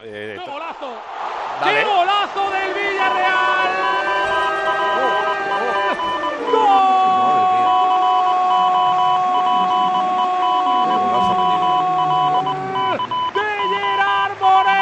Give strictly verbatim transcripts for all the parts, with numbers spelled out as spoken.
Eh, ¡Qué golazo! Dale. ¡Qué golazo del Villarreal! Oh, oh. ¡Gol! ¡De Gerard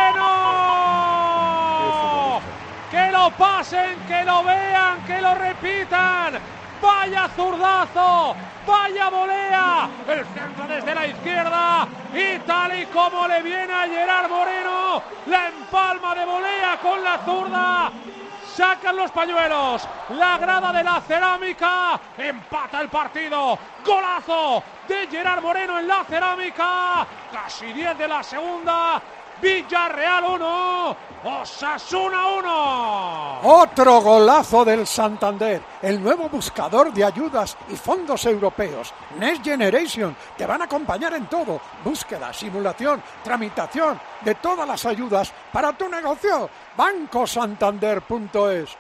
Moreno! ¡Que lo pasen, que lo vean, que lo repitan! ¡Vaya zurdazo! ¡Vaya volea! El centro desde la izquierda y tal y como le viene a Gerard Moreno, la empalma de volea con la zurda. Sacan los pañuelos, la grada de la Cerámica, empata el partido, golazo de Gerard Moreno en la Cerámica, casi diez de la segunda, Villarreal uno, Osasuna uno. Otro golazo del Santander, el nuevo buscador de ayudas y fondos europeos, Next Generation, te van a acompañar en todo, búsqueda, simulación, tramitación de todas las ayudas para tu negocio. banco santander punto es.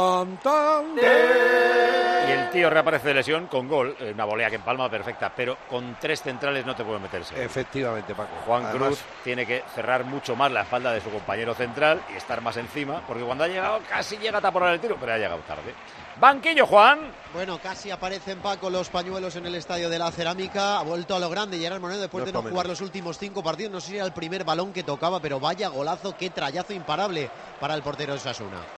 Santander. Y el tío reaparece de lesión con gol, una volea que empalma perfecta, pero con tres centrales no te puede meterse. Efectivamente, Paco. Juan Además, Cruz tiene que cerrar mucho más la espalda de su compañero central y estar más encima, porque cuando ha llegado casi llega a taponar el tiro, pero ha llegado tarde. Banquillo, Juan. Bueno, casi aparecen, Paco, los pañuelos en el estadio de la Cerámica. Ha vuelto a lo grande Gerard Moreno después No de no comento. jugar los últimos cinco partidos. No sé si era el primer balón que tocaba, pero vaya golazo, qué trayazo imparable para el portero de Osasuna.